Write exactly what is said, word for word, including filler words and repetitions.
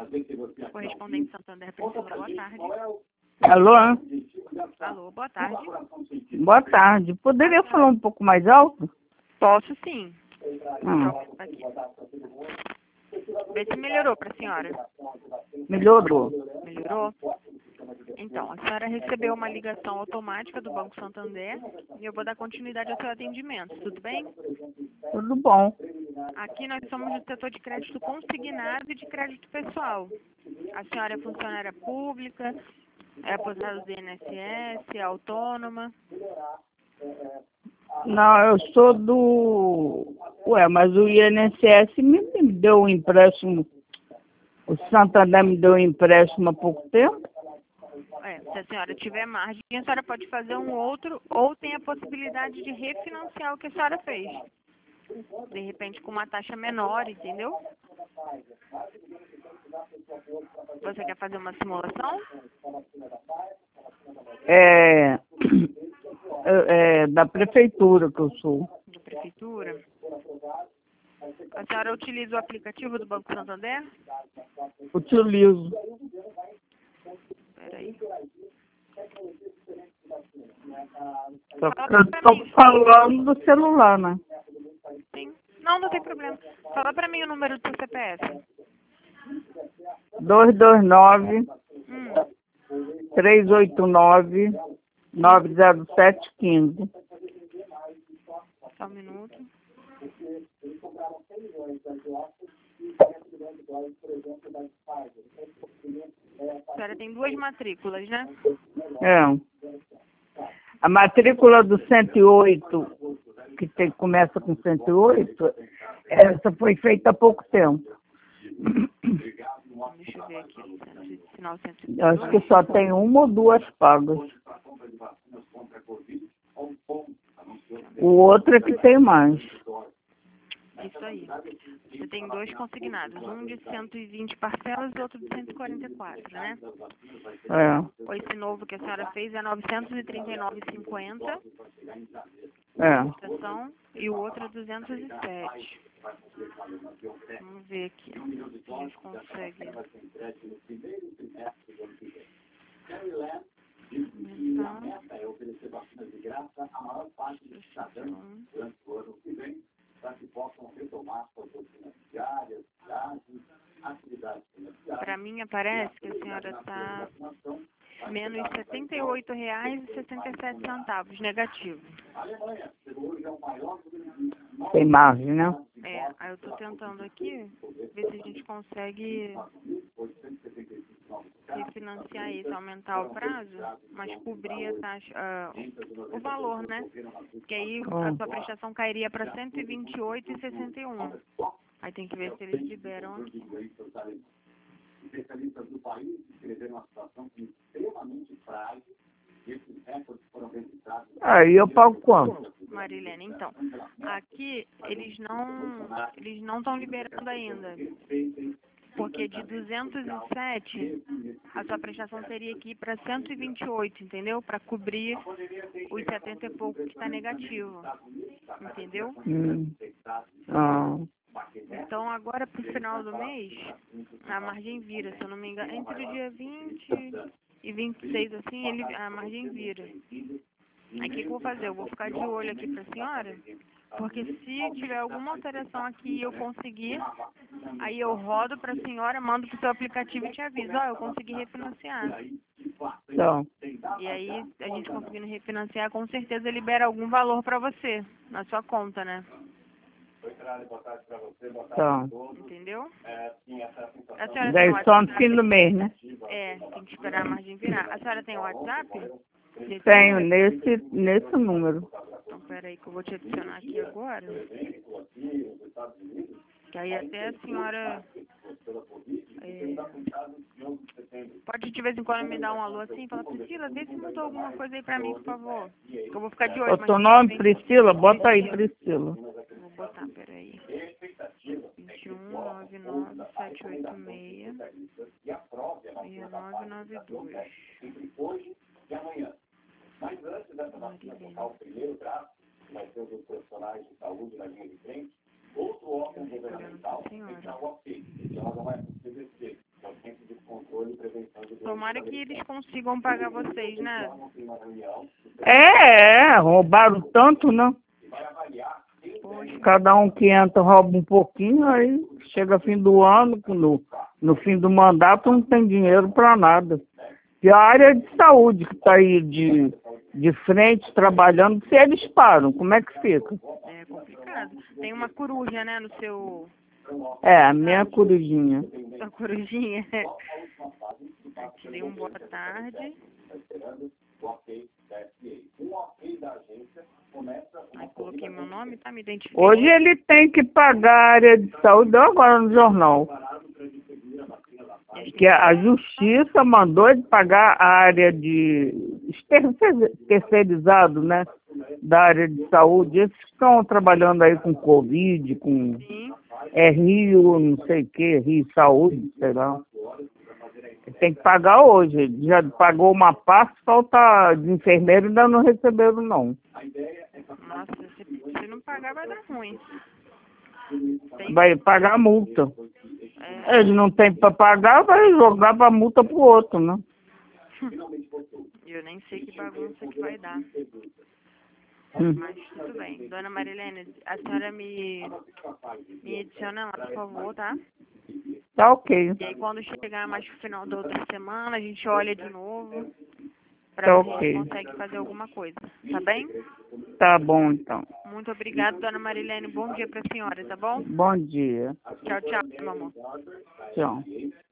Correspondente Santander Priscila, boa tarde. Alô? Alô, boa tarde. Boa tarde. Poderia falar um pouco mais alto? Posso sim. Hum. Aqui. Vê se melhorou para a senhora. Melhorou. Melhorou? Então, a senhora recebeu uma ligação automática do Banco Santander e eu vou dar continuidade ao seu atendimento, tudo bem? Tudo bom. Aqui nós somos do setor de crédito consignado e de crédito pessoal. A senhora é funcionária pública, é aposentada do I N S S, é autônoma? Não, eu sou do... Ué, mas o I N S S me, me deu um empréstimo. O Santander me deu um empréstimo há pouco tempo. É, se a senhora tiver margem, a senhora pode fazer um outro ou tem a possibilidade de refinanciar o que a senhora fez. De repente com uma taxa menor, entendeu? Você quer fazer uma simulação? É, é, é da prefeitura que eu sou. Da prefeitura? A senhora utiliza o aplicativo do Banco Santander? Utilizo. Peraí. Só que eu estou falando do celular, né? Sim. Não, não tem problema. Fala pra mim o número do seu C P F. dois dois nove, Hum. três oito nove, nove zero sete um cinco. Só um minuto. A senhora tem duas matrículas, né? É. A matrícula do cento e oito, que tem, começa com cento e oito, essa foi feita há pouco tempo. Deixa eu ver aqui. Final cento e Eu acho dois. que só tem uma ou duas pagas. O outro é que tem mais. Isso aí. Você tem dois consignados. Um de cento e vinte parcelas e outro de cento e quarenta e quatro, né? É. Esse novo que a senhora fez é novecentos e trinta e nove reais e cinquenta É. e o outro é duzentos e sete. Vamos ver aqui. Se a gente consegue. Para mim aparece que a senhora está menos setenta e oito reais e sessenta e sete centavos negativo. Tem margem, né? É, aí eu estou tentando aqui ver se a gente consegue refinanciar isso, aumentar o prazo, mas cobrir a taxa, uh, o valor, né? Porque aí a sua prestação cairia para cento e vinte e oito reais e sessenta e um centavos. Aí tem que ver se eles liberam aqui. Aí eu pago quanto? Marilene, então, aqui eles não eles não estão liberando ainda, porque de duzentos e sete a sua prestação teria que ir para cento e vinte e oito, entendeu? Para cobrir os setenta e pouco que está negativo, entendeu? Hum. Ah. Então agora para o final do mês a margem vira, se eu não me engano, entre o dia vinte e vinte e seis assim, ele, a margem vira. Aí o que, que eu vou fazer? Eu vou ficar de olho aqui para a senhora, porque se tiver alguma alteração aqui e eu conseguir, aí eu rodo para a senhora, mando para o seu aplicativo e te aviso, ó, oh, eu consegui refinanciar. Então. E aí, a gente conseguindo refinanciar, com certeza libera algum valor para você, na sua conta, né? Então. Entendeu? A senhora tem Daí WhatsApp? só no fim do mês, né? É, tem que esperar a margem virar. A senhora tem WhatsApp? Nesse Tenho, número? nesse, nesse número. Então, peraí que eu vou te adicionar aqui agora. Que aí até a senhora... É, pode de vez em quando me dar um alô assim e falar, Priscila, vê se mudou alguma coisa aí pra mim, por favor. Que eu vou ficar de olho. O teu nome, Priscila? Bota aí, Priscila. Vou botar, peraí. vinte e um, noventa e nove, sete oito seis, seis nove nove dois. tomara que eles consigam pagar vocês, né? É, é, roubaram tanto, né? Poxa, Cada um que entra rouba um pouquinho, aí chega fim do ano, no, no fim do mandato não tem dinheiro para nada. E a área de saúde que está aí de, de frente, trabalhando, se eles param, como é que fica? é complicado. Tem uma coruja, né, no seu... É, a minha corujinha. Sua corujinha. Te dei um boa tarde. Aí coloquei meu nome, tá? Me identificando. Hoje ele tem que pagar a área de saúde, deu agora no jornal, que a justiça mandou ele pagar a área de terceirizado, né, da área de saúde. Esses que estão trabalhando aí com Covid, com Sim. é Rio, não sei o que, Rio Saúde, sei lá. Ele tem que pagar hoje. Ele já pagou uma parte, falta de enfermeiro, ainda não receberam, não. Nossa, se, se não pagar vai dar ruim. Tem... Vai pagar a multa. É... Ele não tem para pagar, vai jogar a multa pro outro, né? Eu nem sei que bagunça que vai dar. Hum. Mas tudo bem. Dona Marilene, a senhora me, me adiciona lá, por favor, tá? Tá ok. E aí quando chegar mais pro final da outra semana, a gente olha de novo pra Tá ver se a ok. gente consegue fazer alguma coisa. Tá bem? Tá bom, então. Muito obrigada, Dona Marilene. Bom dia pra senhora, tá bom? Bom dia. Tchau, tchau, meu amor. Tchau.